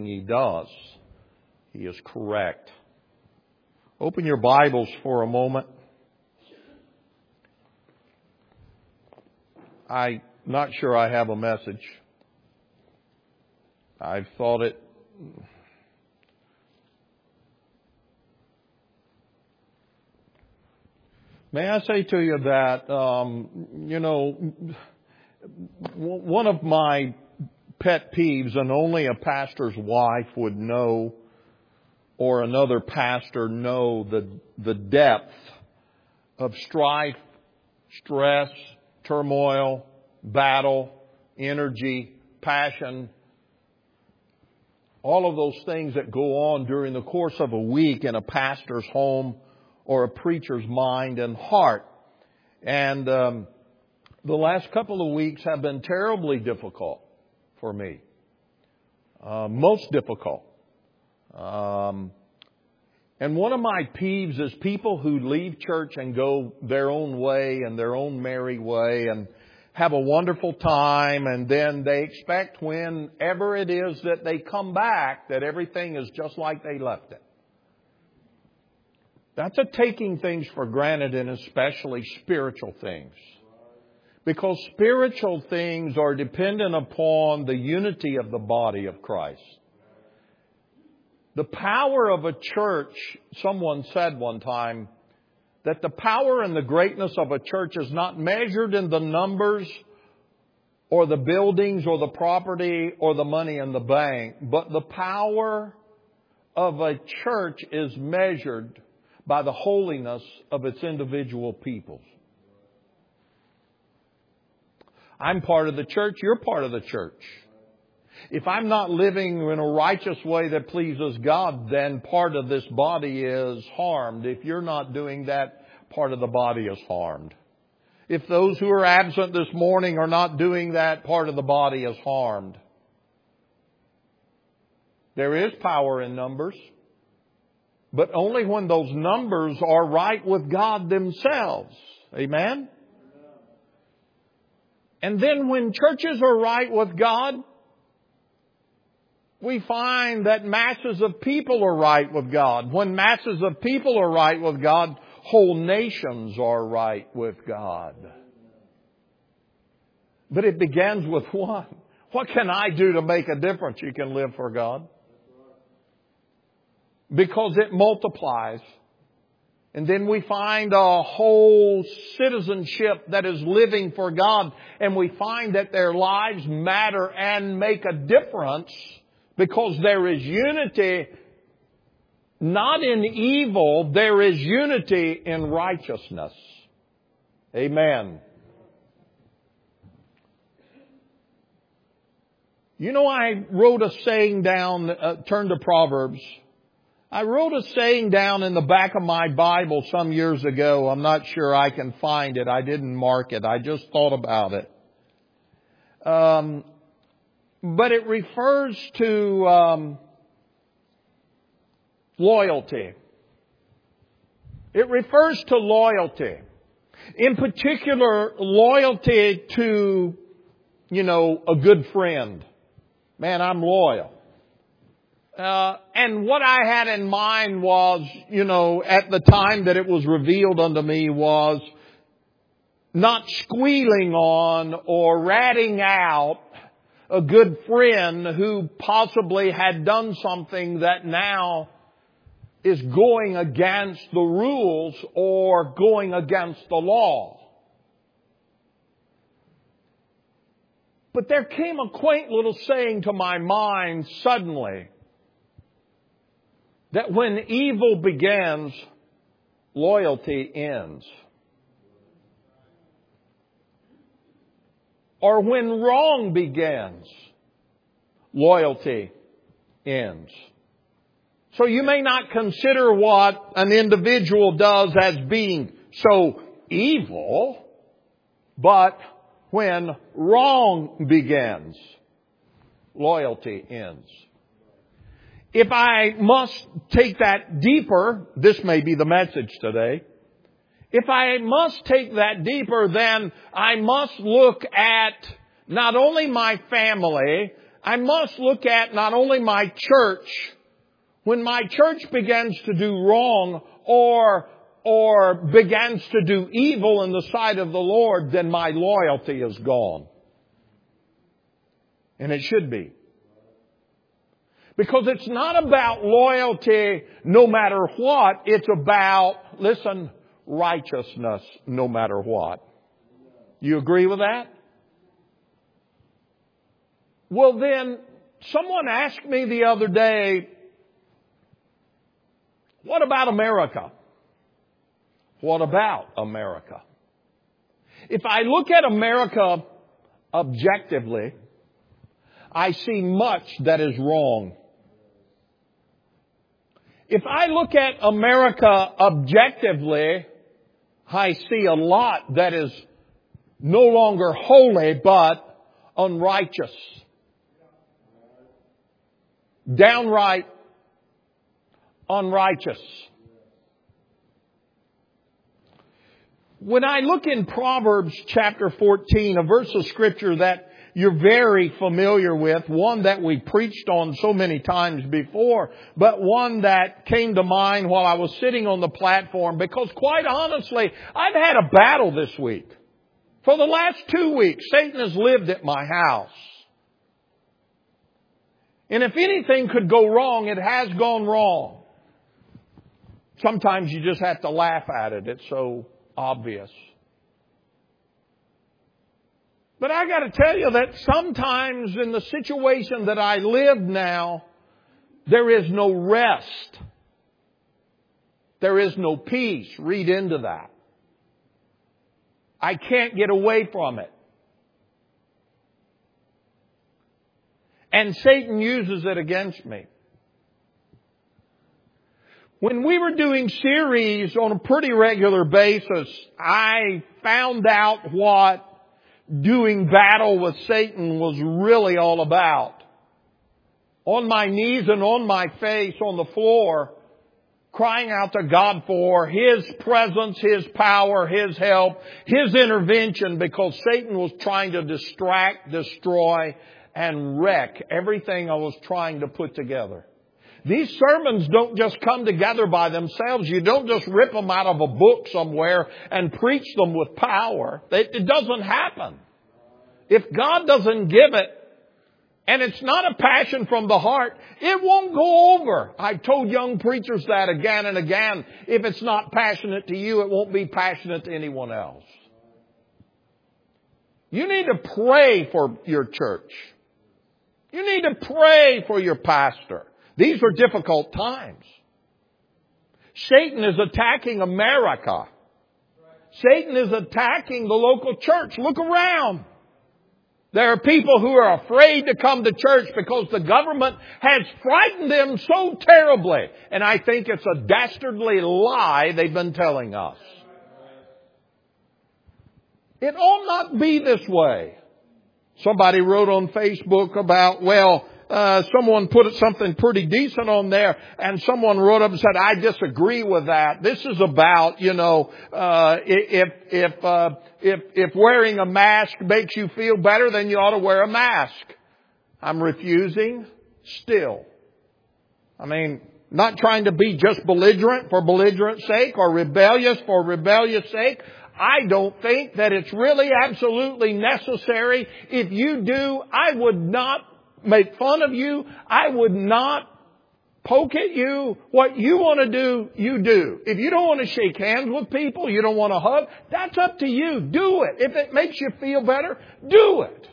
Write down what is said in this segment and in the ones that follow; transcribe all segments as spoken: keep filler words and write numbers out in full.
everything he does, he is correct. Open your Bibles for a moment. I'm not sure I have a message. I've thought it. May I say to you that, um, you know, one of my pet peeves, and only a pastor's wife would know, or another pastor know the the depth of strife, stress, turmoil, battle, energy, passion, all of those things that go on during the course of a week in a pastor's home or a preacher's mind and heart. And um, the last couple of weeks have been terribly difficult for me. Uh, most difficult. Um, and one of my peeves is people who leave church and go their own way and their own merry way and have a wonderful time, and then they expect whenever it is that they come back that everything is just like they left it. That's a taking things for granted, and especially spiritual things. Because spiritual things are dependent upon the unity of the body of Christ. The power of a church, someone said one time, that the power and the greatness of a church is not measured in the numbers or the buildings or the property or the money in the bank, but the power of a church is measured by the holiness of its individual peoples. I'm part of the church, you're part of the church. If I'm not living in a righteous way that pleases God, then part of this body is harmed. If you're not doing that, part of the body is harmed. If those who are absent this morning are not doing that, part of the body is harmed. There is power in numbers, but only when those numbers are right with God themselves. Amen? And then when churches are right with God, we find that masses of people are right with God. When masses of people are right with God, whole nations are right with God. But it begins with one. What can I do to make a difference? You can live for God. Because it multiplies. And then we find a whole citizenship that is living for God. And we find that their lives matter and make a difference. Because there is unity, not in evil, there is unity in righteousness. Amen. You know, I wrote a saying down, uh, turn to Proverbs. I wrote a saying down in the back of my Bible some years ago. I'm not sure I can find it. I didn't mark it. I just thought about it. Um... But it refers to um, loyalty. It refers to loyalty. In particular, loyalty to, you know, a good friend. Man, I'm loyal. Uh, and what I had in mind was, you know, at the time that it was revealed unto me was not squealing on or ratting out a good friend who possibly had done something that now is going against the rules or going against the law. But there came a quaint little saying to my mind suddenly that when evil begins, loyalty ends. Or when wrong begins, loyalty ends. So you may not consider what an individual does as being so evil, but when wrong begins, loyalty ends. If I must take that deeper, this may be the message today. If I must take that deeper, then I must look at not only my family, I must look at not only my church. When my church begins to do wrong or, or begins to do evil in the sight of the Lord, then my loyalty is gone. And it should be. Because it's not about loyalty no matter what. It's about, listen, righteousness no matter what. You agree with that? Well then, someone asked me the other day, what about America? What about America? If I look at America objectively, I see much that is wrong. If I look at America objectively, I see a lot that is no longer holy but unrighteous. Downright unrighteous. When I look in Proverbs chapter fourteen, a verse of Scripture that you're very familiar with, one that we preached on so many times before, but one that came to mind while I was sitting on the platform, because quite honestly, I've had a battle this week. For the last two weeks, Satan has lived at my house. And if anything could go wrong, it has gone wrong. Sometimes you just have to laugh at it. It's so obvious. But I got to tell you that sometimes in the situation that I live now, there is no rest. There is no peace. Read into that. I can't get away from it. And Satan uses it against me. When we were doing series on a pretty regular basis, I found out what doing battle with Satan was really all about. On my knees and on my face on the floor, crying out to God for His presence, His power, His help, His intervention, because Satan was trying to distract, destroy, and wreck everything I was trying to put together. These sermons don't just come together by themselves. You don't just rip them out of a book somewhere and preach them with power. It doesn't happen. If God doesn't give it, and it's not a passion from the heart, it won't go over. I've told young preachers that again and again. If it's not passionate to you, it won't be passionate to anyone else. You need to pray for your church. You need to pray for your pastor. These are difficult times. Satan is attacking America. Satan is attacking the local church. Look around. There are people who are afraid to come to church because the government has frightened them so terribly. And I think it's a dastardly lie they've been telling us. It ought not be this way. Somebody wrote on Facebook about, well, Uh, someone put something pretty decent on there, and someone wrote up and said, I disagree with that. This is about, you know, uh, if, if, uh, if, if wearing a mask makes you feel better, then you ought to wear a mask. I'm refusing still. I mean, not trying to be just belligerent for belligerent's sake or rebellious for rebellious sake. I don't think that it's really absolutely necessary. If you do, I would not make fun of you. I would not poke at you. What you want to do, you do. If you don't want to shake hands with people, you don't want to hug, that's up to you. Do it. If it makes you feel better, do it.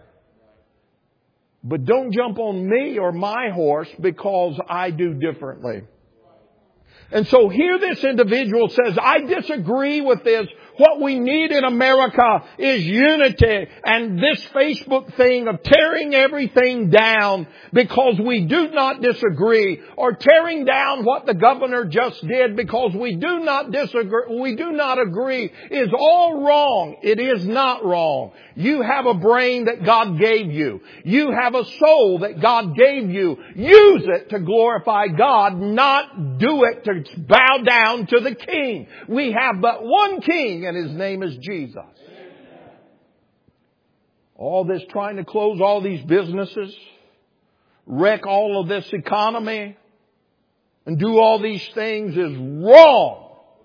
But don't jump on me or my horse because I do differently. And so here this individual says, I disagree with this. What we need in America is unity, and this Facebook thing of tearing everything down because we do not disagree, or tearing down what the governor just did because we do not disagree, we do not agree, is all wrong. It is not wrong. You have a brain that God gave you. You have a soul that God gave you. Use it to glorify God, not do it to bow down to the King. We have but one King, and His name is Jesus. All this trying to close all these businesses, wreck all of this economy and do all these things is wrong.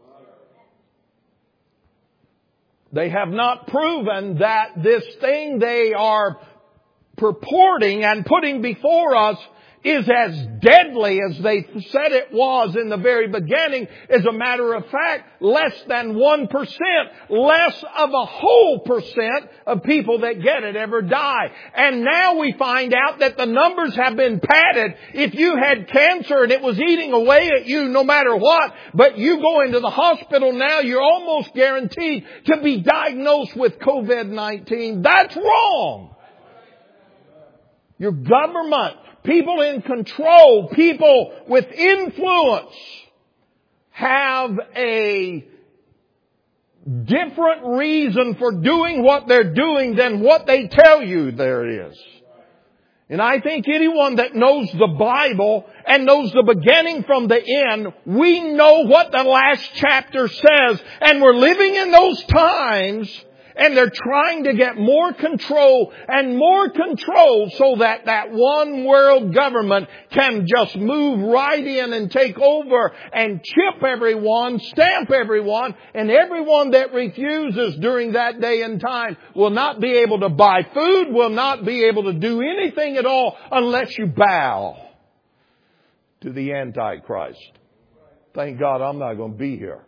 They have not proven that this thing they are purporting and putting before us is as deadly as they said it was in the very beginning. As a matter of fact, less than one percent, less of a whole percent of people that get it ever die. And now we find out that the numbers have been padded. If you had cancer and it was eating away at you no matter what, but you go into the hospital now, you're almost guaranteed to be diagnosed with COVID nineteen. That's wrong. Your government, people in control, people with influence have a different reason for doing what they're doing than what they tell you there is. And I think anyone that knows the Bible and knows the beginning from the end, we know what the last chapter says. And we're living in those times. And they're trying to get more control and more control so that that one world government can just move right in and take over and chip everyone, stamp everyone, and everyone that refuses during that day and time will not be able to buy food, will not be able to do anything at all unless you bow to the Antichrist. Thank God I'm not going to be here.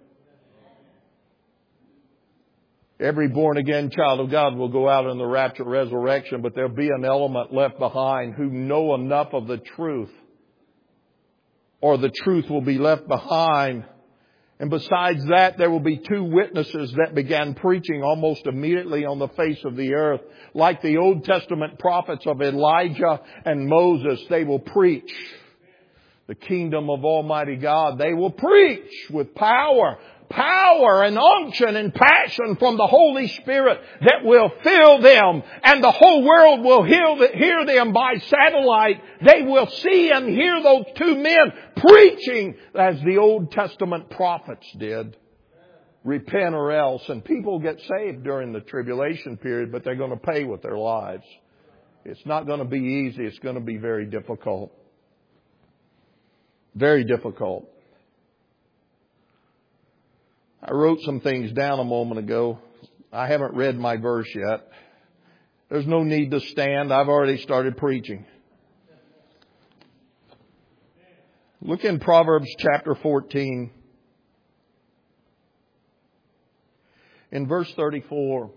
Every born-again child of God will go out in the rapture resurrection, but there'll be an element left behind who know enough of the truth, or the truth will be left behind. And besides that, there will be two witnesses that began preaching almost immediately on the face of the earth. Like the Old Testament prophets of Elijah and Moses, they will preach the kingdom of Almighty God. They will preach with power. Power and unction and passion from the Holy Spirit that will fill them, and the whole world will hear them by satellite. They will see and hear those two men preaching as the Old Testament prophets did. Repent or else. And people get saved during the tribulation period, but they're going to pay with their lives. It's not going to be easy. It's going to be very difficult. Very difficult. I wrote some things down a moment ago. I haven't read my verse yet. There's no need to stand. I've already started preaching. Look in Proverbs chapter fourteen. In verse thirty-four.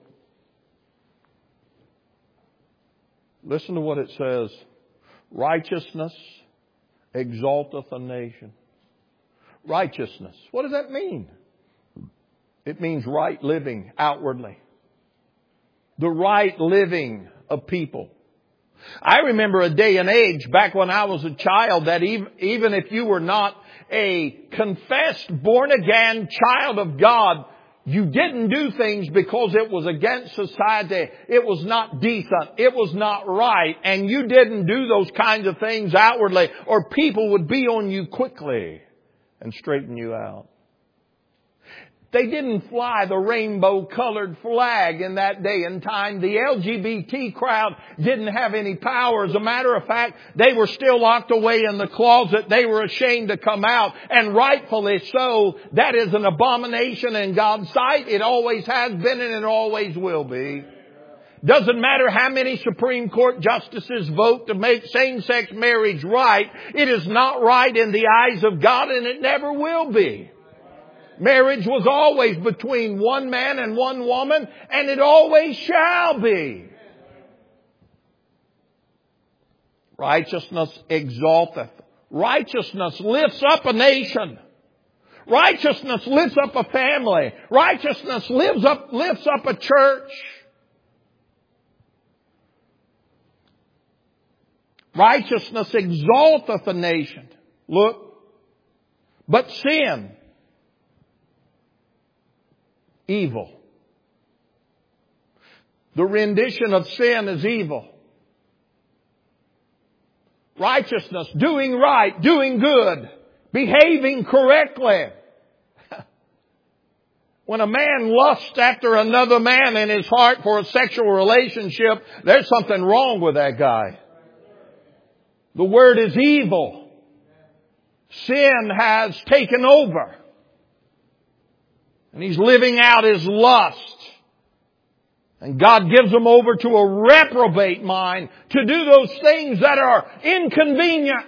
Listen to what it says. Righteousness exalteth a nation. Righteousness. What does that mean? It means right living outwardly. The right living of people. I remember a day and age back when I was a child that even, even if you were not a confessed, born-again child of God, you didn't do things because it was against society. It was not decent. It was not right. And you didn't do those kinds of things outwardly, or people would be on you quickly and straighten you out. They didn't fly the rainbow-colored flag in that day and time. The L G B T crowd didn't have any power. As a matter of fact, they were still locked away in the closet. They were ashamed to come out, and rightfully so. That is an abomination in God's sight. It always has been, and it always will be. Doesn't matter how many Supreme Court justices vote to make same-sex marriage right. It is not right in the eyes of God, and it never will be. Marriage was always between one man and one woman, and it always shall be. Righteousness exalteth. Righteousness lifts up a nation. Righteousness lifts up a family. Righteousness lifts up, lifts up a church. Righteousness exalteth a nation. Look. But sin, evil. The rendition of sin is evil. Righteousness, doing right, doing good, behaving correctly. When a man lusts after another man in his heart for a sexual relationship, there's something wrong with that guy. The word is evil. Sin has taken over. And he's living out his lust. And God gives him over to a reprobate mind to do those things that are inconvenient.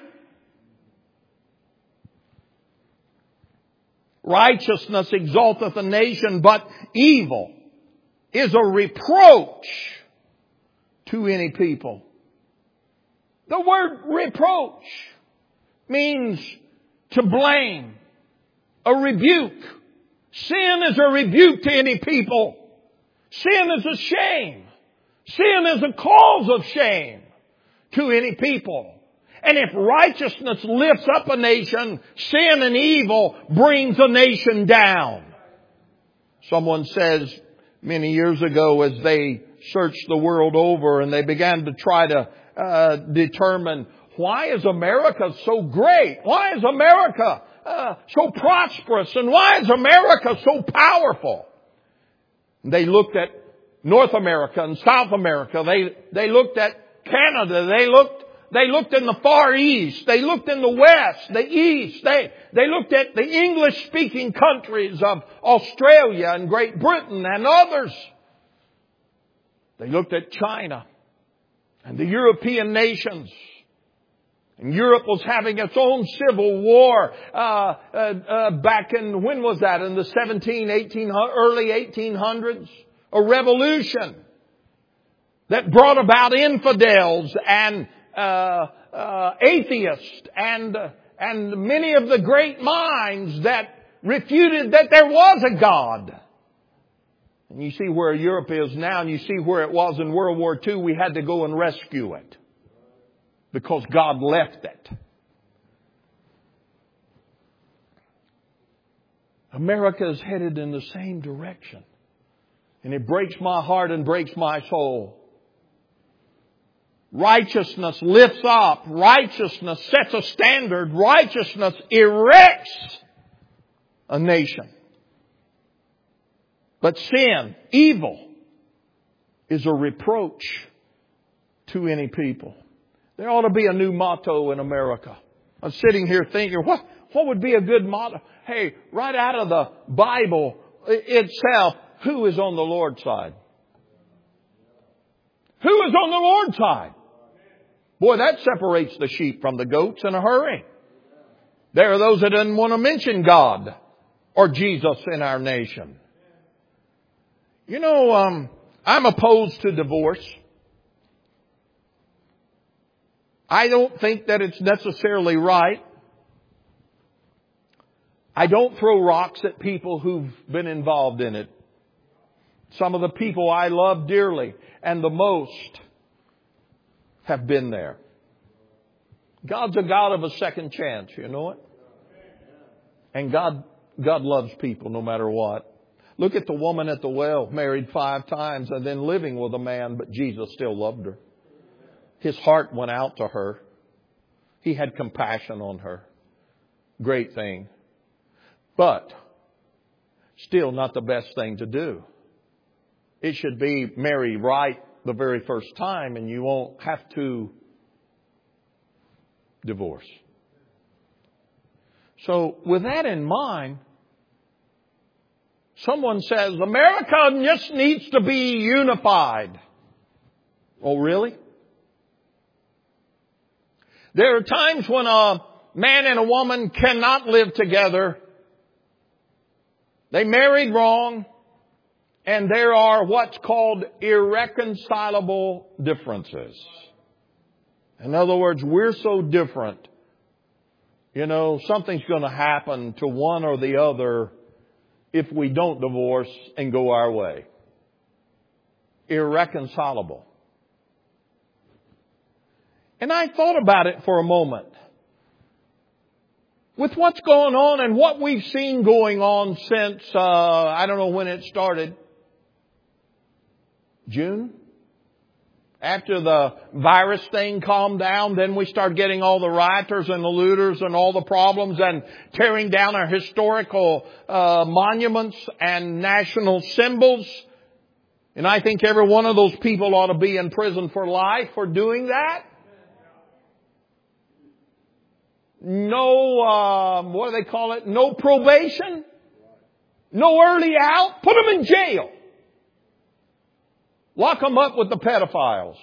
Righteousness exalteth a nation, but evil is a reproach to any people. The word reproach means to blame, a rebuke. Sin is a rebuke to any people. Sin is a shame. Sin is a cause of shame to any people. And if righteousness lifts up a nation, sin and evil brings a nation down. Someone says many years ago, as they searched the world over and they began to try to uh, determine, why is America so great? Why is America uh, so prosperous? And why is America so powerful? They looked at North America and South America. They, they looked at Canada. They looked, they looked in the Far East. They looked in the West, the East. They, they looked at the English-speaking countries of Australia and Great Britain and others. They looked at China and the European nations. And Europe was having its own civil war uh, uh, uh, back in, when was that? In the seventeen, eighteen, early eighteen hundreds. A revolution that brought about infidels and uh, uh, atheists and uh, and many of the great minds that refuted that there was a God. And you see where Europe is now, and you see where it was in World War Two. We had to go and rescue it, because God left it. America is headed in the same direction. And it breaks my heart and breaks my soul. Righteousness lifts up. Righteousness sets a standard. Righteousness erects a nation. But sin, evil, is a reproach to any people. There ought to be a new motto in America. I'm sitting here thinking, what, what would be a good motto? Hey, right out of the Bible itself, who is on the Lord's side? Who is on the Lord's side? Boy, that separates the sheep from the goats in a hurry. There are those that didn't want to mention God or Jesus in our nation. You know, um, I'm opposed to divorce. I don't think that it's necessarily right. I don't throw rocks at people who've been involved in it. Some of the people I love dearly and the most have been there. God's a God of a second chance, you know it? And God, God loves people no matter what. Look at the woman at the well, married five times and then living with a man, but Jesus still loved her. His heart went out to her. He had compassion on her. Great thing. But still not the best thing to do. It should be marry right the very first time and you won't have to divorce. So with that in mind, someone says, America just needs to be unified. Oh, really? There are times when a man and a woman cannot live together. They married wrong. And there are what's called irreconcilable differences. In other words, we're so different. You know, something's going to happen to one or the other if we don't divorce and go our way. Irreconcilable. And I thought about it for a moment. With what's going on and what we've seen going on since, uh, I don't know when it started. June? After the virus thing calmed down, then we start getting all the rioters and the looters and all the problems and tearing down our historical uh, monuments and national symbols. And I think every one of those people ought to be in prison for life for doing that. no, um, what do they call it? No probation. No early out. Put them in jail. Lock them up with the pedophiles.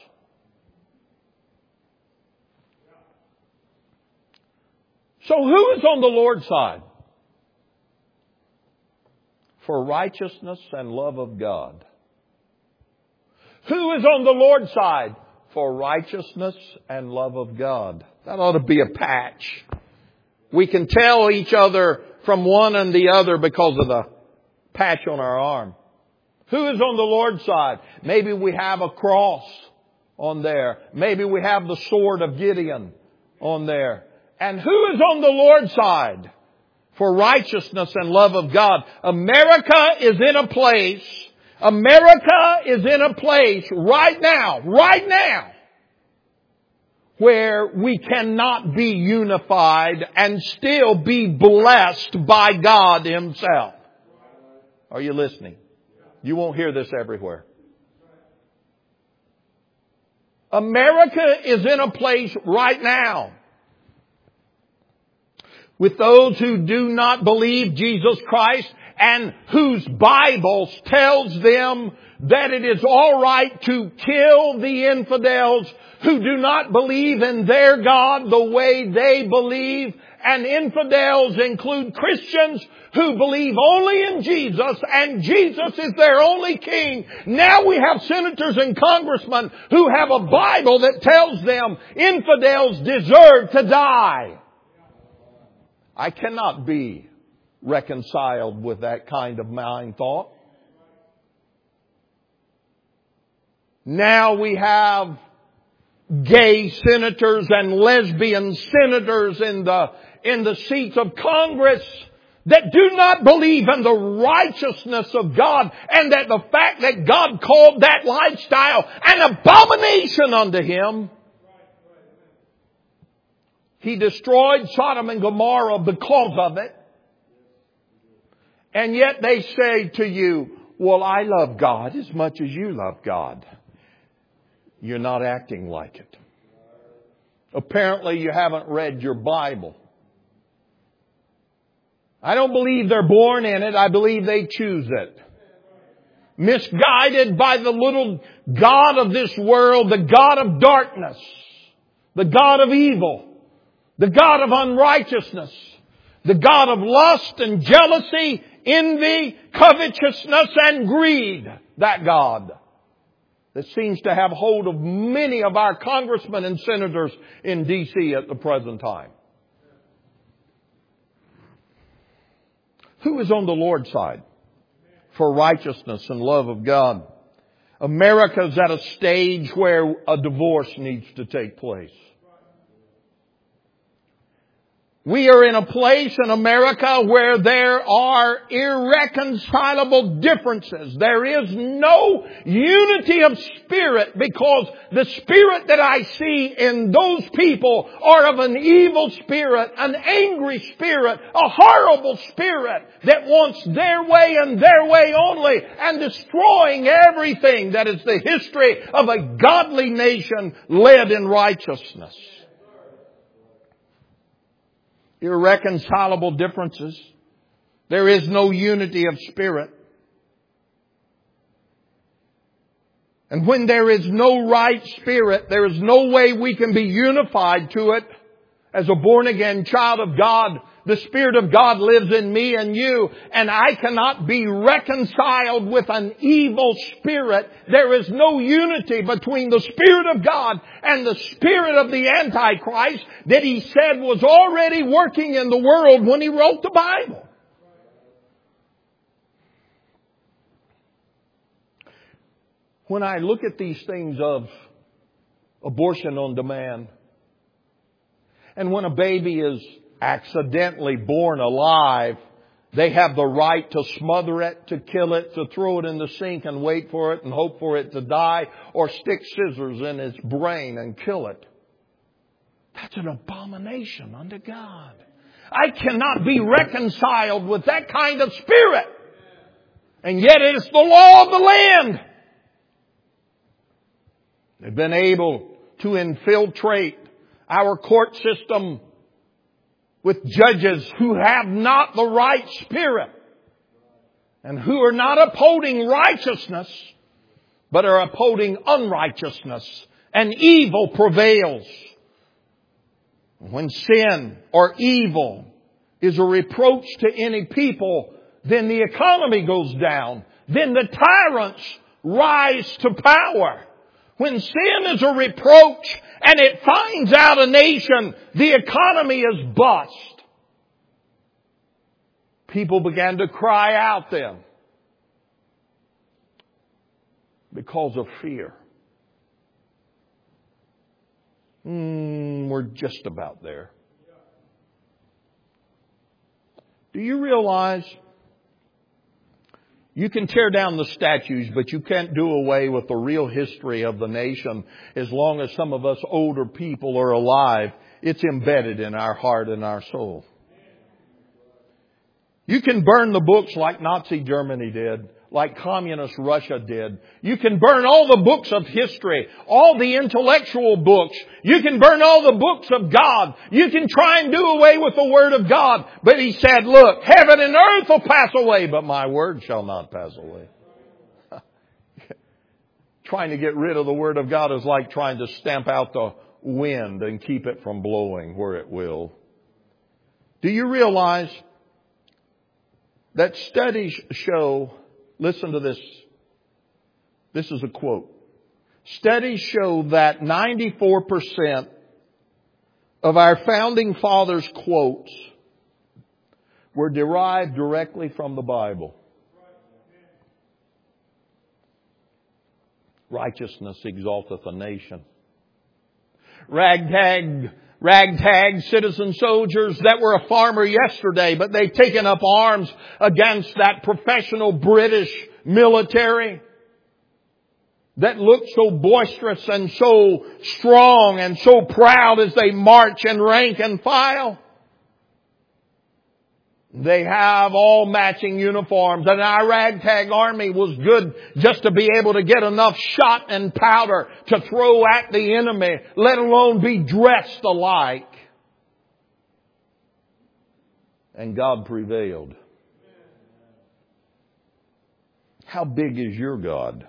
So who is on the Lord's side? For righteousness and love of God. Who is on the Lord's side? For righteousness and love of God. That ought to be a patch. We can tell each other from one and the other because of the patch on our arm. Who is on the Lord's side? Maybe we have a cross on there. Maybe we have the sword of Gideon on there. And who is on the Lord's side? For righteousness and love of God. America is in a place, America is in a place right now, right now, where we cannot be unified and still be blessed by God Himself. Are you listening? You won't hear this everywhere. America is in a place right now with those who do not believe Jesus Christ and whose Bible tells them that it is all right to kill the infidels who do not believe in their God the way they believe. And infidels include Christians who believe only in Jesus and Jesus is their only king. Now we have senators and congressmen who have a Bible that tells them infidels deserve to die. I cannot be reconciled with that kind of mind thought. Now we have gay senators and lesbian senators in the, in the seats of Congress that do not believe in the righteousness of God and that the fact that God called that lifestyle an abomination unto Him. He destroyed Sodom and Gomorrah because of it. And yet they say to you, well, I love God as much as you love God. You're not acting like it. Apparently you haven't read your Bible. I don't believe they're born in it. I believe they choose it. Misguided by the little god of this world, the god of darkness, the god of evil, the god of unrighteousness, the god of lust and jealousy, envy, covetousness and greed. That God that seems to have hold of many of our congressmen and senators in D C at the present time. Who is on the Lord's side? For righteousness and love of God. America's at a stage where a divorce needs to take place. We are in a place in America where there are irreconcilable differences. There is no unity of spirit because the spirit that I see in those people are of an evil spirit, an angry spirit, a horrible spirit that wants their way and their way only and destroying everything that is the history of a godly nation led in righteousness. Irreconcilable differences. There is no unity of spirit. And when there is no right spirit, there is no way we can be unified to it as a born-again child of God. The Spirit of God lives in me and you, and I cannot be reconciled with an evil spirit. There is no unity between the Spirit of God and the spirit of the Antichrist that He said was already working in the world when He wrote the Bible. When I look at these things of abortion on demand, and when a baby is accidentally born alive, they have the right to smother it, to kill it, to throw it in the sink and wait for it and hope for it to die, or stick scissors in its brain and kill it. That's an abomination unto God. I cannot be reconciled with that kind of spirit. And yet it is the law of the land. They've been able to infiltrate our court system with judges who have not the right spirit and who are not upholding righteousness, but are upholding unrighteousness, and evil prevails. When sin or evil is a reproach to any people, then the economy goes down. Then the tyrants rise to power. When sin is a reproach and it finds out a nation, the economy is bust. People began to cry out then because of fear. Mm, we're just about there. Do you realize you can tear down the statues, but you can't do away with the real history of the nation as long as some of us older people are alive? It's embedded in our heart and our soul. You can burn the books like Nazi Germany did, like communist Russia did. You can burn all the books of history, all the intellectual books. You can burn all the books of God. You can try and do away with the Word of God. But He said, look, heaven and earth will pass away, but my Word shall not pass away. Trying to get rid of the Word of God is like trying to stamp out the wind and keep it from blowing where it will. Do you realize that studies show, listen to this, this is a quote. Studies show that ninety-four percent of our founding fathers' quotes were derived directly from the Bible. Righteousness exalteth a nation. Ragtag Ragtag citizen soldiers that were a farmer yesterday, but they've taken up arms against that professional British military that looked so boisterous and so strong and so proud as they march in rank and file. They have all matching uniforms, and our ragtag army was good just to be able to get enough shot and powder to throw at the enemy, let alone be dressed alike. And God prevailed. How big is your God?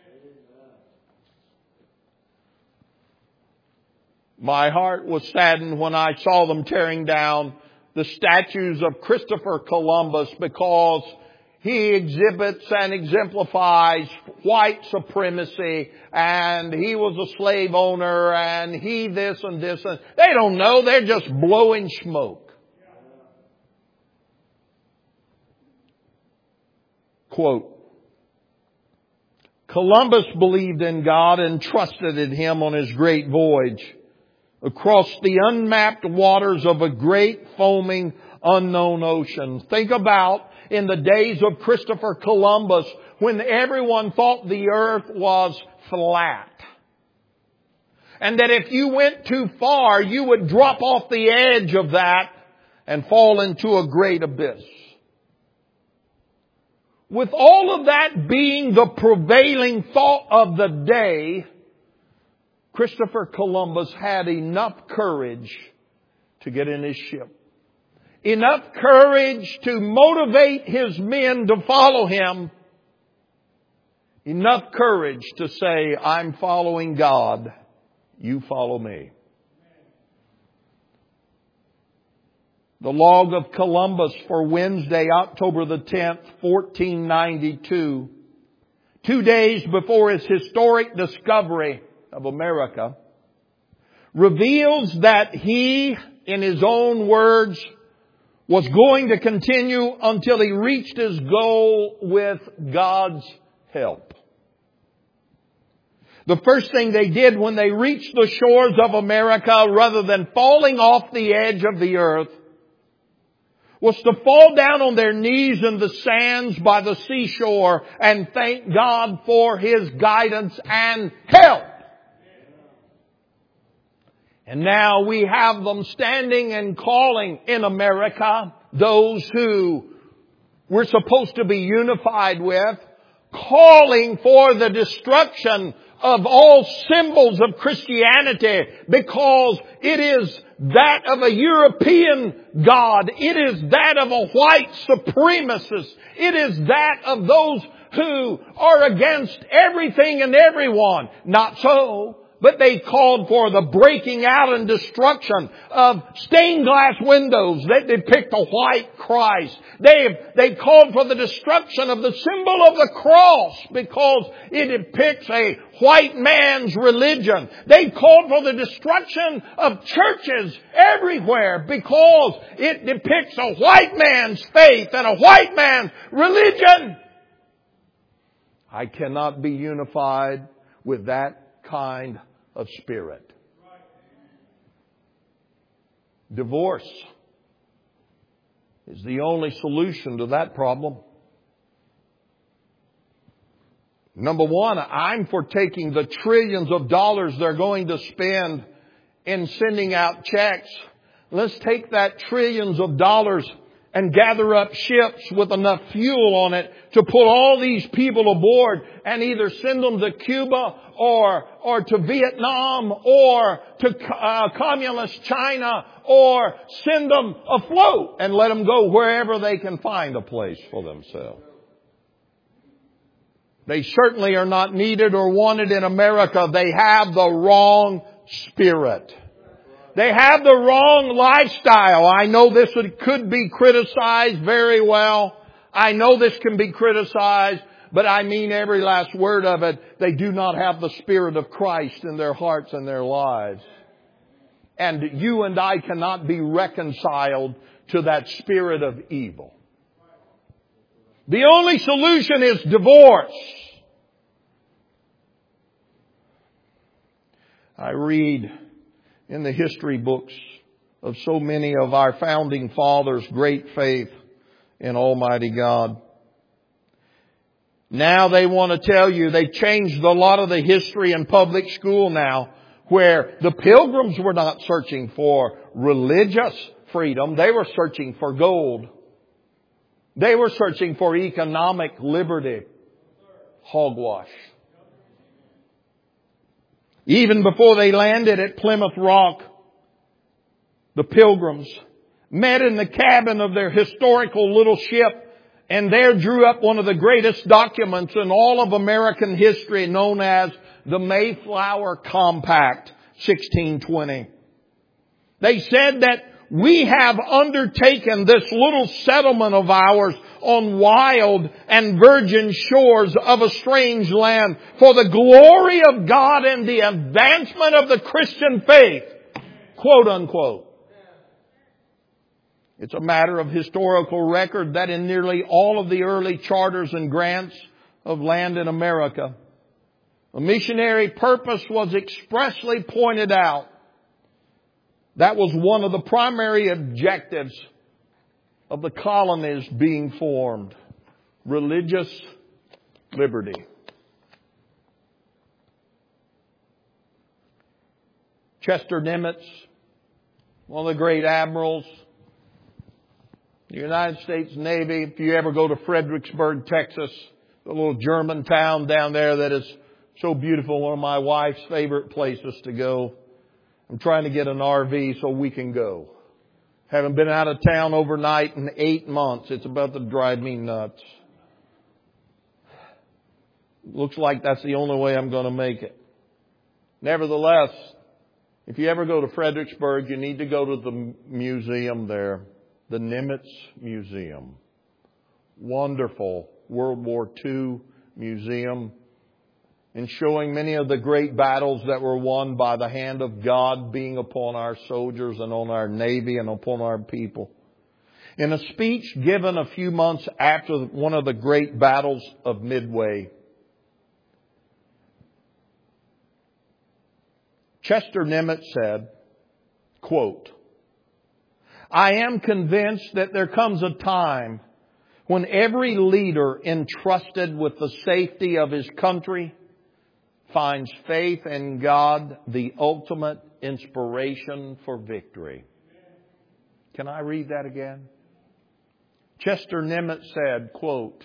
My heart was saddened when I saw them tearing down the statues of Christopher Columbus because he exhibits and exemplifies white supremacy, and he was a slave owner, and he this and this. And they don't know. They're just blowing smoke. Quote, Columbus believed in God and trusted in Him on his great voyage across the unmapped waters of a great foaming unknown ocean. Think about in the days of Christopher Columbus when everyone thought the earth was flat. And that if you went too far, you would drop off the edge of that and fall into a great abyss. With all of that being the prevailing thought of the day, Christopher Columbus had enough courage to get in his ship. Enough courage to motivate his men to follow him. Enough courage to say, I'm following God. You follow me. The log of Columbus for Wednesday, October the tenth, fourteen ninety-two. Two days before his historic discovery of America, reveals that he, in his own words, was going to continue until he reached his goal with God's help. The first thing they did when they reached the shores of America, rather than falling off the edge of the earth, was to fall down on their knees in the sands by the seashore and thank God for His guidance and help. And now we have them standing and calling in America, those who we're supposed to be unified with, calling for the destruction of all symbols of Christianity because it is that of a European God. It is that of a white supremacist. It is that of those who are against everything and everyone. Not so. But they called for the breaking out and destruction of stained glass windows that depict a white Christ. They they called for the destruction of the symbol of the cross because it depicts a white man's religion. They called for the destruction of churches everywhere because it depicts a white man's faith and a white man's religion. I cannot be unified with that kind of spirit. Divorce is the only solution to that problem. Number one, I'm for taking the trillions of dollars they're going to spend in sending out checks. Let's take that trillions of dollars and gather up ships with enough fuel on it to put all these people aboard and either send them to Cuba or or to Vietnam or to uh, communist China or send them afloat and let them go wherever they can find a place for themselves. They certainly are not needed or wanted in America. They have the wrong spirit. They have the wrong lifestyle. I know this could be criticized very well. I know this can be criticized, but I mean every last word of it. They do not have the Spirit of Christ in their hearts and their lives. And you and I cannot be reconciled to that spirit of evil. The only solution is divorce. I read in the history books of so many of our founding fathers' great faith in Almighty God. Now they want to tell you they changed a lot of the history in public school now, where the Pilgrims were not searching for religious freedom. They were searching for gold. They were searching for economic liberty. Hogwash. Even before they landed at Plymouth Rock, the Pilgrims met in the cabin of their historical little ship and there drew up one of the greatest documents in all of American history, known as the Mayflower Compact, sixteen twenty. They said that we have undertaken this little settlement of ours on wild and virgin shores of a strange land for the glory of God and the advancement of the Christian faith, quote unquote. It's a matter of historical record that in nearly all of the early charters and grants of land in America, a missionary purpose was expressly pointed out. That was one of the primary objectives of the colonies being formed. Religious liberty. Chester Nimitz, one of the great admirals, the United States Navy. If you ever go to Fredericksburg, Texas, the little German town down there that is so beautiful, one of my wife's favorite places to go. I'm trying to get an R V so we can go. Haven't been out of town overnight in eight months. It's about to drive me nuts. Looks like that's the only way I'm going to make it. Nevertheless, if you ever go to Fredericksburg, you need to go to the museum there. The Nimitz Museum. Wonderful World War Two museum. And showing many of the great battles that were won by the hand of God being upon our soldiers and on our Navy and upon our people. In a speech given a few months after one of the great battles of Midway, Chester Nimitz said, quote, I am convinced that there comes a time when every leader entrusted with the safety of his country finds faith in God, the ultimate inspiration for victory. Can I read that again? Chester Nimitz said, quote,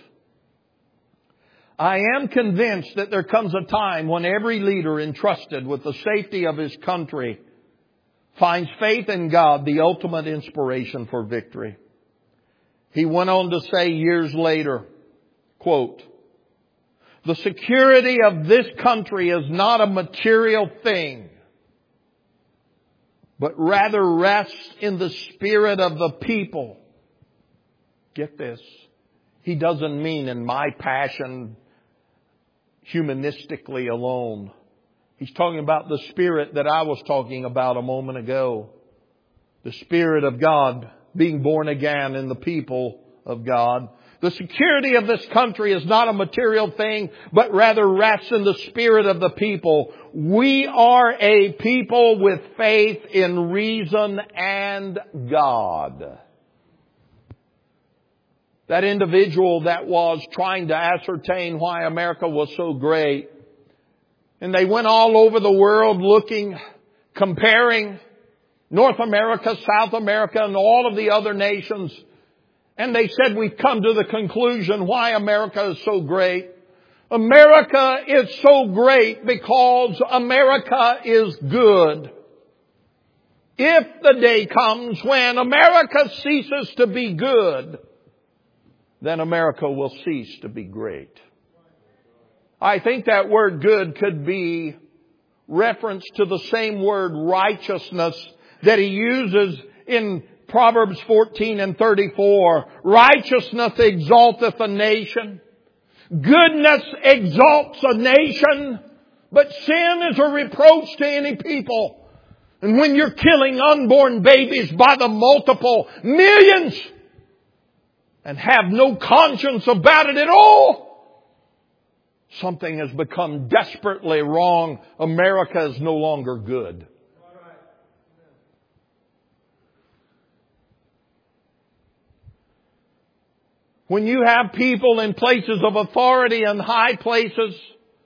I am convinced that there comes a time when every leader entrusted with the safety of his country finds faith in God the ultimate inspiration for victory. He went on to say years later, quote, "The security of this country is not a material thing, but rather rests in the spirit of the people." Get this. He doesn't mean in my passion humanistically alone. He's talking about the Spirit that I was talking about a moment ago. The Spirit of God being born again in the people of God. The security of this country is not a material thing, but rather rests in the spirit of the people. We are a people with faith in reason and God. That individual that was trying to ascertain why America was so great, and they went all over the world looking, comparing North America, South America, and all of the other nations. And they said, we've come to the conclusion why America is so great. America is so great because America is good. If the day comes when America ceases to be good, then America will cease to be great. I think that word good could be reference to the same word righteousness that he uses in Proverbs fourteen and thirty-four. Righteousness exalteth a nation. Goodness exalts a nation. But sin is a reproach to any people. And when you're killing unborn babies by the multiple millions and have no conscience about it at all, something has become desperately wrong. America is no longer good. When you have people in places of authority and high places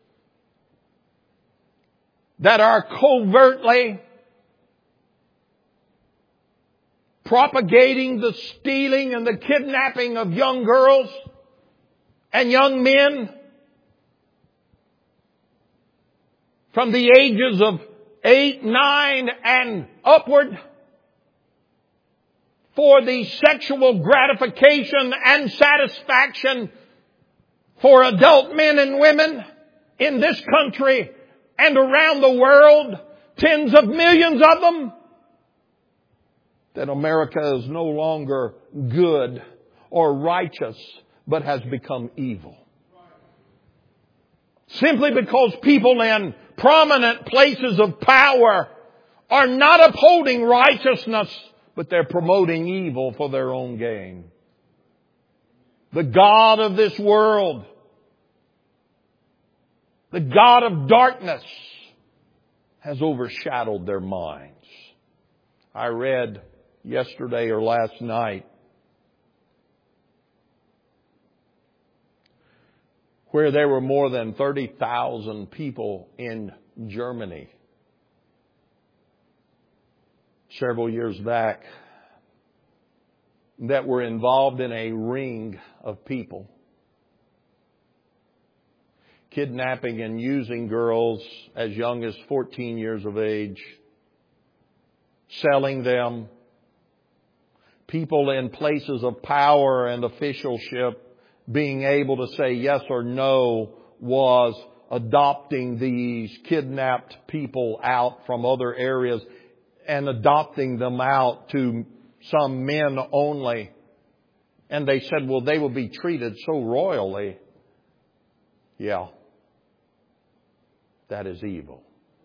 that are covertly propagating the stealing and the kidnapping of young girls and young men from the ages of eight, nine, and upward, for the sexual gratification and satisfaction for adult men and women in this country and around the world, tens of millions of them, that America is no longer good or righteous, but has become evil. Simply because people in prominent places of power are not upholding righteousness, but they're promoting evil for their own gain. The God of this world, the God of darkness, has overshadowed their minds. I read yesterday or last night where there were more than thirty thousand people in Germany several years back that were involved in a ring of people kidnapping and using girls as young as fourteen years of age, selling them. People in places of power and officialship being able to say yes or no was adopting these kidnapped people out from other areas and adopting them out to some men only. And they said, well, they will be treated so royally. Yeah. That is evil.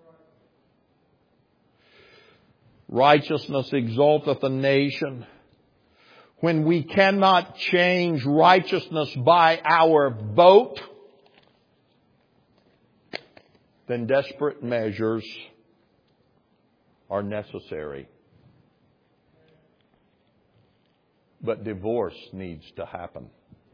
Righteousness exalteth a nation. When we cannot change righteousness by our vote, then desperate measures are necessary. But divorce needs to happen.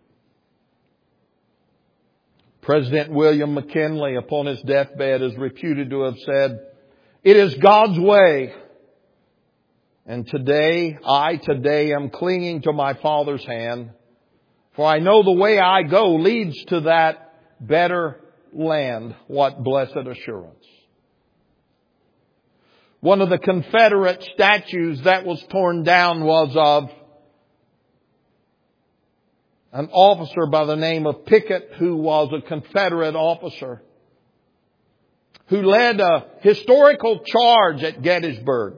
President William McKinley, upon his deathbed, is reputed to have said, "It is God's way. And today, I today am clinging to my Father's hand, for I know the way I go leads to that better land." What blessed assurance. One of the Confederate statues that was torn down was of an officer by the name of Pickett, who was a Confederate officer, who led a historical charge at Gettysburg.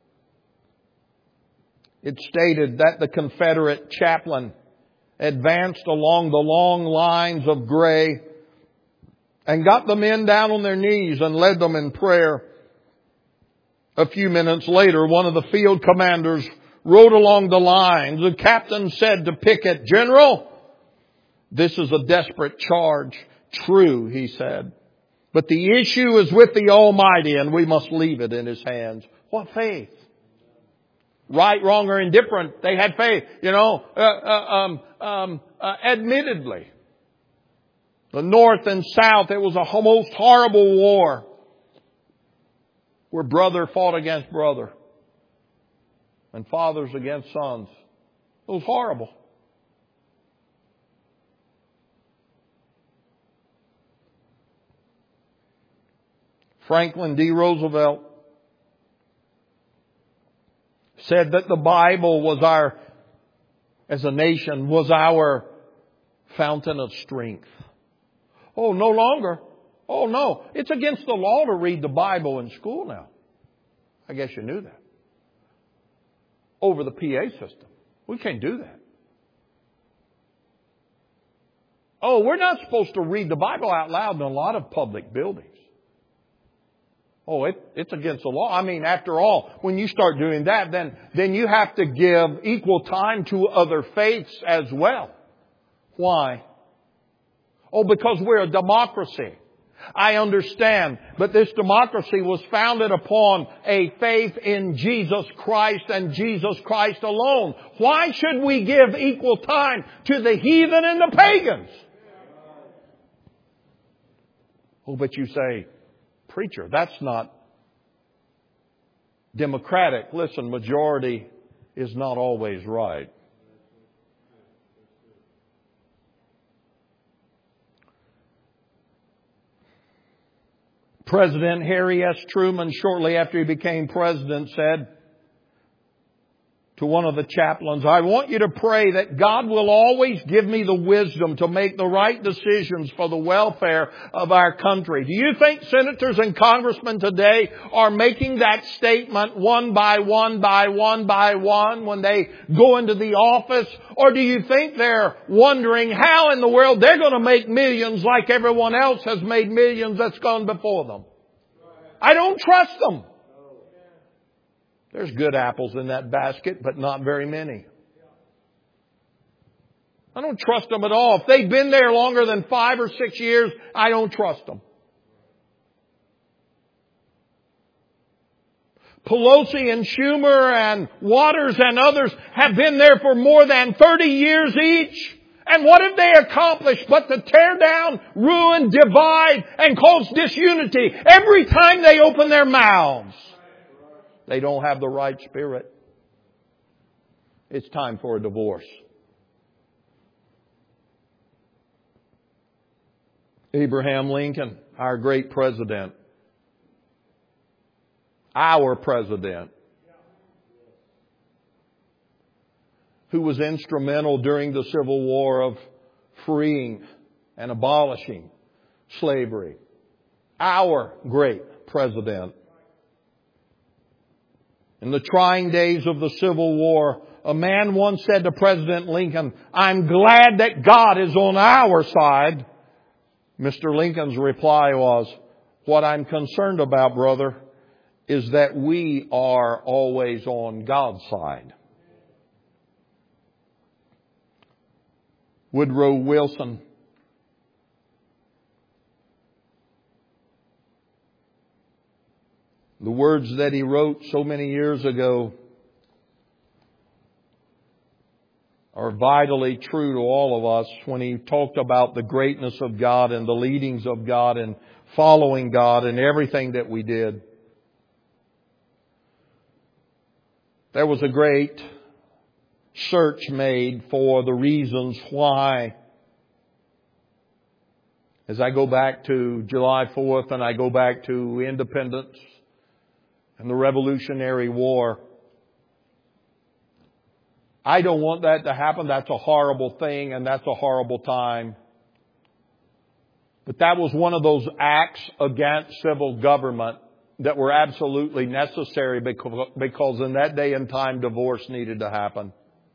It stated that the Confederate chaplain advanced along the long lines of gray and got the men down on their knees and led them in prayer. A few minutes later, one of the field commanders rode along the lines. The captain said to Pickett, "General, this is a desperate charge." "True," he said, "but the issue is with the Almighty and we must leave it in His hands." What faith? Right, wrong, or indifferent, they had faith. You know, uh, uh, um, um, uh, admittedly, the North and South, it was a most horrible war where brother fought against brother and fathers against sons. It was horrible. Franklin D. Roosevelt said that the Bible was our, as a nation, was our fountain of strength. Oh, no longer. Oh, no. It's against the law to read the Bible in school now. I guess you knew that. Over the P A system. We can't do that. Oh, we're not supposed to read the Bible out loud in a lot of public buildings. Oh, it, it's against the law. I mean, after all, when you start doing that, then, then you have to give equal time to other faiths as well. Why? Oh, because we're a democracy. I understand. But this democracy was founded upon a faith in Jesus Christ and Jesus Christ alone. Why should we give equal time to the heathen and the pagans? Oh, but you say, "Preacher, that's not democratic." Listen, majority is not always right. President Harry S. Truman, shortly after he became president, said to one of the chaplains, "I want you to pray that God will always give me the wisdom to make the right decisions for the welfare of our country." Do you think senators and congressmen today are making that statement one by one by one by one when they go into the office? Or do you think they're wondering how in the world they're going to make millions like everyone else has made millions that's gone before them? I don't trust them. There's good apples in that basket, but not very many. I don't trust them at all. If they've been there longer than five or six years, I don't trust them. Pelosi and Schumer and Waters and others have been there for more than thirty years each. And what have they accomplished but to tear down, ruin, divide, and cause disunity every time they open their mouths? They don't have the right spirit. It's time for a divorce. Abraham Lincoln, our great president, our president, who was instrumental during the Civil War of freeing and abolishing slavery. Our great president. In the trying days of the Civil War, a man once said to President Lincoln, "I'm glad that God is on our side." Mister Lincoln's reply was, "What I'm concerned about, brother, is that we are always on God's side." Woodrow Wilson, the words that he wrote so many years ago are vitally true to all of us when he talked about the greatness of God and the leadings of God and following God and everything that we did. There was a great search made for the reasons why. As I go back to July fourth and I go back to independence and the Revolutionary War. I don't want that to happen. That's a horrible thing, and that's a horrible time. But that was one of those acts against civil government that were absolutely necessary because in that day and time, divorce needed to happen.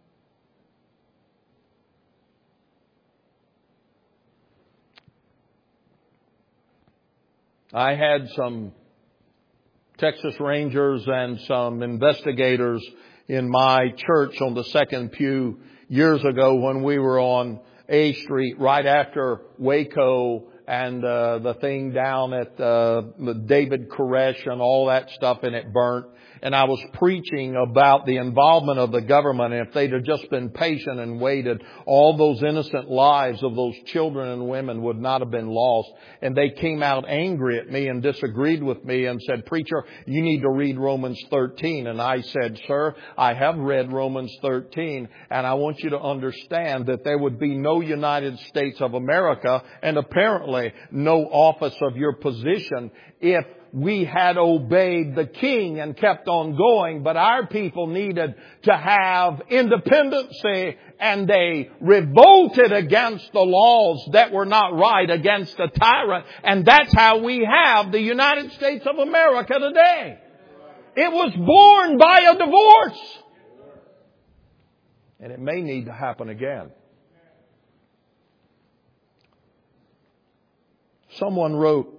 I had some Texas Rangers and some investigators in my church on the second pew years ago when we were on A Street right after Waco and uh, the thing down at uh, the David Koresh and all that stuff, and it burnt. And I was preaching about the involvement of the government. And if they'd have just been patient and waited, all those innocent lives of those children and women would not have been lost. And they came out angry at me and disagreed with me and said, "Preacher, you need to read Romans thirteen." And I said, "Sir, I have read Romans thirteen, and I want you to understand that there would be no United States of America and apparently no office of your position if we had obeyed the king and kept on going, but our people needed to have independency, and they revolted against the laws that were not right, against the tyrant. And that's how we have the United States of America today. It was born by a divorce. And it may need to happen again. Someone wrote,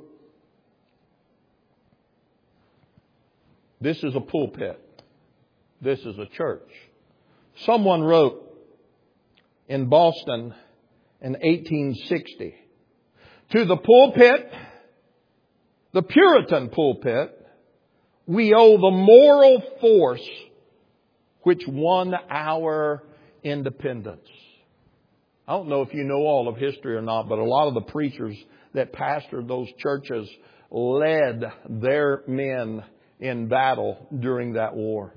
"This is a pulpit. This is a church." Someone wrote in Boston in eighteen sixty, "To the pulpit, the Puritan pulpit, we owe the moral force which won our independence." I don't know if you know all of history or not, but a lot of the preachers that pastored those churches led their men in battle during that war.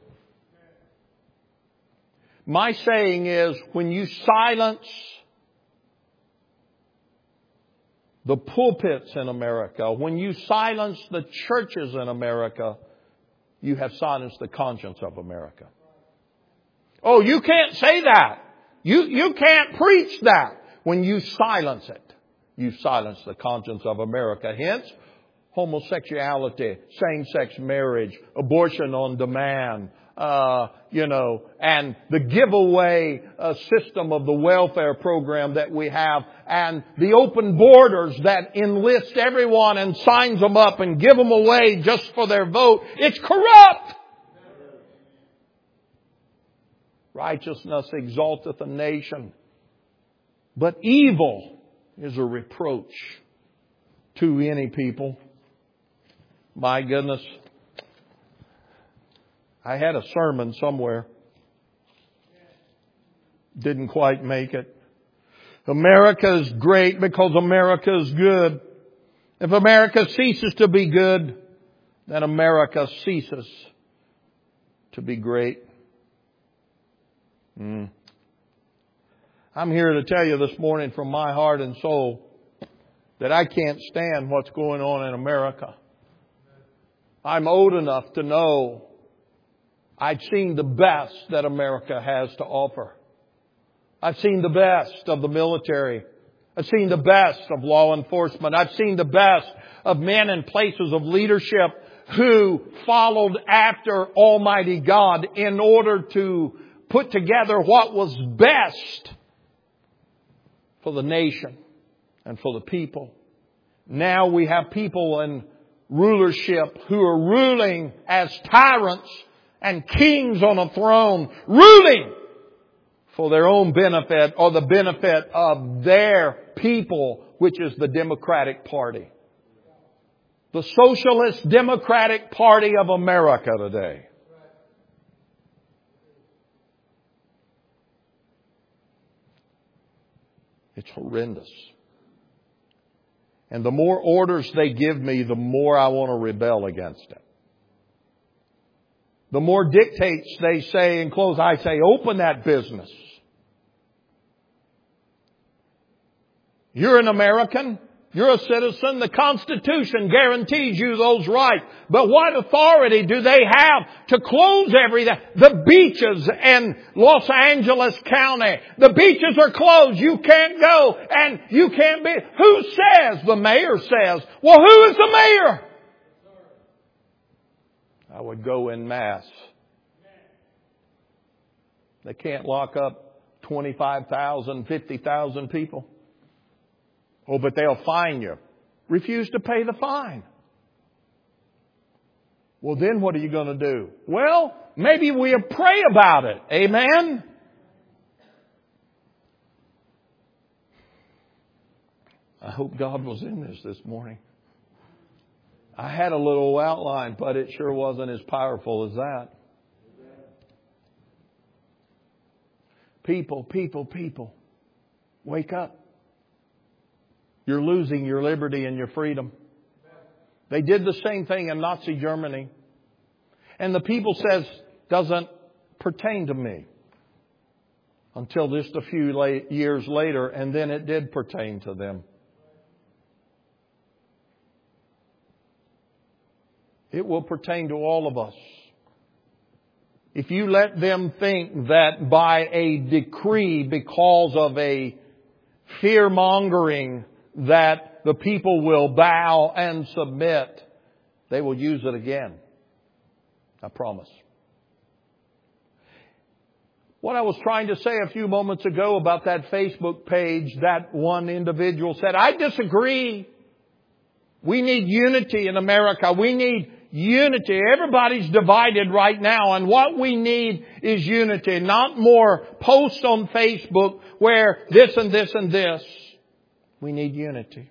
My saying is, when you silence the pulpits in America, when you silence the churches in America, you have silenced the conscience of America. Oh, you can't say that. You, you can't preach that. When you silence it, you silence the conscience of America. Hence, homosexuality, same-sex marriage, abortion on demand, uh, you know, and the giveaway uh, system of the welfare program that we have, and the open borders that enlist everyone and signs them up and give them away just for their vote. It's corrupt. Righteousness exalteth a nation, but evil is a reproach to any people. My goodness. I had a sermon somewhere. Didn't quite make it. America is great because America is good. If America ceases to be good, then America ceases to be great. Mm. I'm here to tell you this morning from my heart and soul that I can't stand what's going on in America. I'm old enough to know I've seen the best that America has to offer. I've seen the best of the military. I've seen the best of law enforcement. I've seen the best of men in places of leadership who followed after Almighty God in order to put together what was best for the nation and for the people. Now we have people in rulership who are ruling as tyrants and kings on a throne, ruling for their own benefit or the benefit of their people, which is the Democratic Party. The Socialist Democratic Party of America today. It's horrendous. And the more orders they give me, the more I want to rebel against it. The more dictates they say in close, I say, open that business. You're an American? You're a citizen. The Constitution guarantees you those rights. But what authority do they have to close everything? The beaches in Los Angeles County. The beaches are closed. You can't go and you can't be. Who says? The mayor says. Well, who is the mayor? I would go en masse. They can't lock up twenty-five thousand, fifty thousand people. Oh, but they'll fine you. Refuse to pay the fine. Well, then what are you going to do? Well, maybe we'll pray about it. Amen? I hope God was in this this morning. I had a little outline, but it sure wasn't as powerful as that. People, people, people, wake up. You're losing your liberty and your freedom. They did the same thing in Nazi Germany. And the people says, doesn't pertain to me. Until just a few late years later, and then it did pertain to them. It will pertain to all of us. If you let them think that by a decree, because of a fear-mongering, that the people will bow and submit, they will use it again. I promise. What I was trying to say a few moments ago about that Facebook page, that one individual said, I disagree. We need unity in America. We need unity. Everybody's divided right now, and what we need is unity, not more posts on Facebook where this and this and this. We need unity.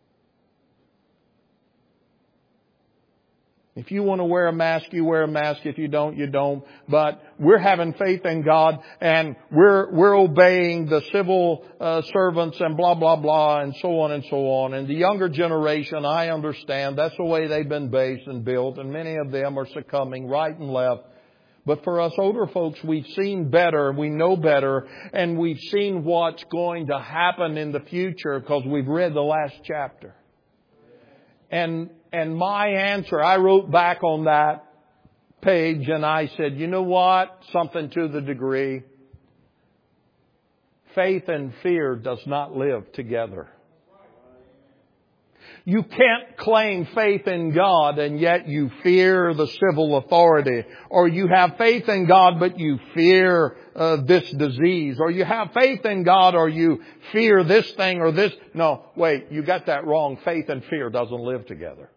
If you want to wear a mask, you wear a mask. If you don't, you don't. But we're having faith in God, and we're we're obeying the civil uh, servants and blah, blah, blah, and so on and so on. And the younger generation, I understand, that's the way they've been based and built, and many of them are succumbing right and left. But for us older folks, we've seen better, we know better, and we've seen what's going to happen in the future because we've read the last chapter. And and my answer, I wrote back on that page and I said, you know what? Something to the degree. Faith and fear does not live together. You can't claim faith in God and yet you fear the civil authority. Or you have faith in God but you fear uh, this disease. Or you have faith in God or you fear this thing or this. No, wait, you got that wrong. Faith and fear doesn't live together.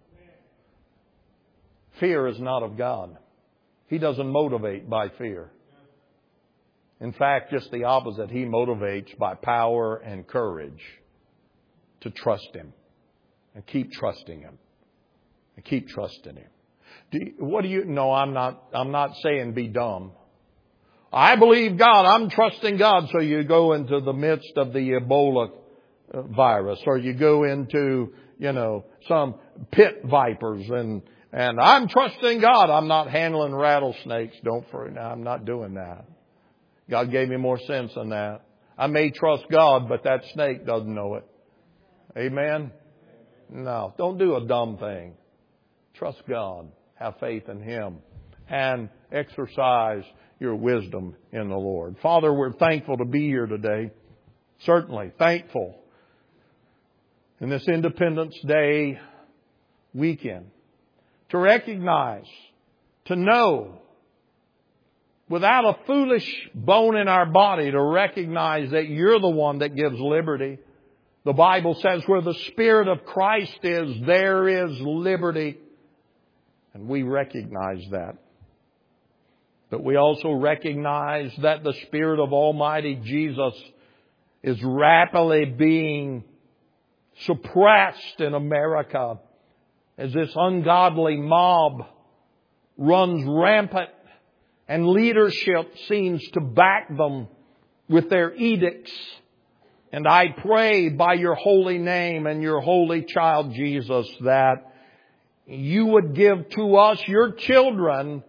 Fear is not of God. He doesn't motivate by fear. In fact, just the opposite. He motivates by power and courage to trust Him. And keep trusting Him. And keep trusting Him. Do you, what do you... No, I'm not, I'm not saying be dumb. I believe God. I'm trusting God. So you go into the midst of the Ebola virus. Or you go into, you know, some pit vipers. And, and I'm trusting God. I'm not handling rattlesnakes. Don't for now. I'm not doing that. God gave me more sense than that. I may trust God, but that snake doesn't know it. Amen? No, don't do a dumb thing. Trust God. Have faith in Him. And exercise your wisdom in the Lord. Father, we're thankful to be here today. Certainly thankful in this Independence Day weekend to recognize, to know, without a foolish bone in our body, to recognize that You're the one that gives liberty. The Bible says where the Spirit of Christ is, there is liberty. And we recognize that. But we also recognize that the Spirit of Almighty Jesus is rapidly being suppressed in America as this ungodly mob runs rampant and leadership seems to back them with their edicts. And I pray by Your holy name and Your holy child Jesus that You would give to us, Your children,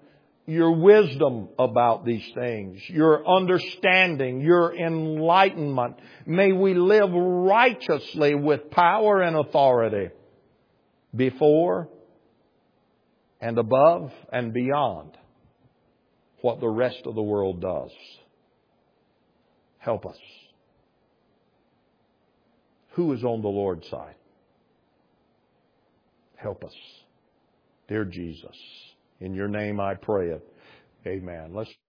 your wisdom about these things, your understanding, your enlightenment. May we live righteously with power and authority before and above and beyond what the rest of the world does. Help us. Who is on the Lord's side? Help us. Dear Jesus, in your name I pray it. Amen. Let's